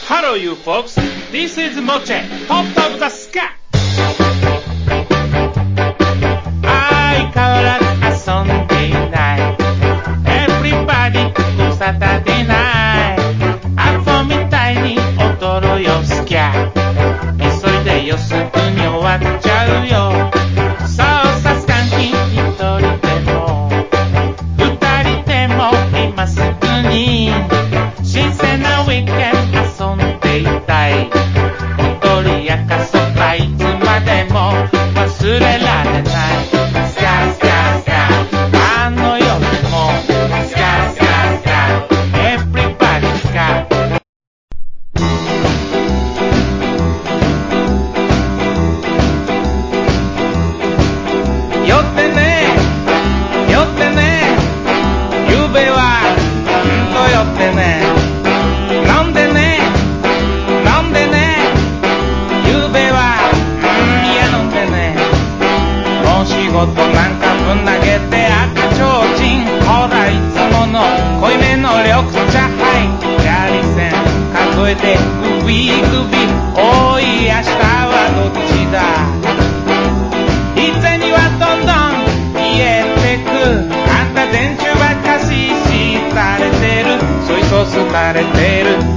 Hello, you folks. This is Moche, top of the sky. 相変わらず遊んでいない。Everybody go Saturday night. アホみたいに踊ろうよ、スキャ。急いでよ、すぐに終わっちゃうよ。そうさ、スカンキン一人でも二人でも今すぐに新鮮なウィーケンド遊んでいたい。踊り明かそうかいつまでも忘れられない。スカスカスカあの夜もスカスカスカ Everybody スカ酔ってね酔ってねゆうべは酔ってね飲んでね飲んでねゆうべはいや飲んでねお仕事なんかぶん投げて赤ちょうちんほらいつもの濃いめの緑茶はいやり線数えてグビグビおい明日はどっちだ日銭はどんどん消えてくあんた電柱ばっかしされてるそいそすかれてる